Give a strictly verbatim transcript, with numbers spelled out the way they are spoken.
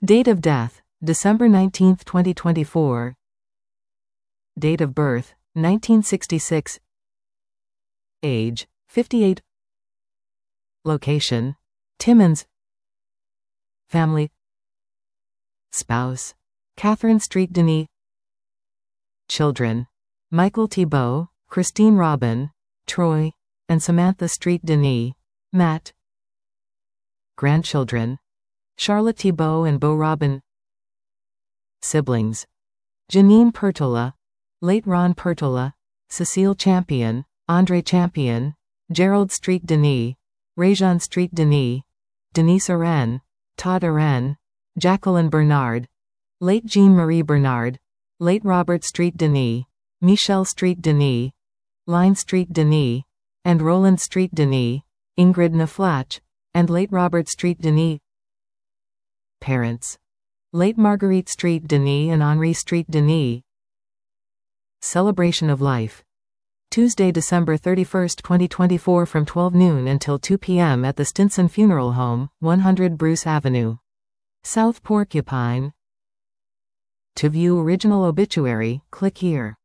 Date of death, December nineteenth, twenty twenty-four. Date of birth, nineteen sixty-six. Age, fifty-eight. Location, Timmins. Family. Spouse, Catherine Street Denis. Children, Michael Thibault, Christine Robin, Troy, and Samantha Street Denis, Matt. Grandchildren, Charlotte Thibault and Beau Robin. Siblings, Janine Pertola, late Ron Pertola, Cecile Champion, Andre Champion, Gerald Street Denis, Rajan Street Denis, Denise Arен, Todd Aren, Jacqueline Bernard, late Jean-Marie Bernard, late Robert Street Denis, Michelle Street Denis, Line Street Denis, and Roland Street Denis, Ingrid Naflach, and late Robert Street Denis. Parents, late Marguerite Street Denis and Henri Street Denis. Celebration of life, Tuesday, December thirty-first, twenty twenty-four from twelve noon until two p m at the Stinson Funeral Home, one hundred Bruce Avenue, South Porcupine. To view original obituary, click here.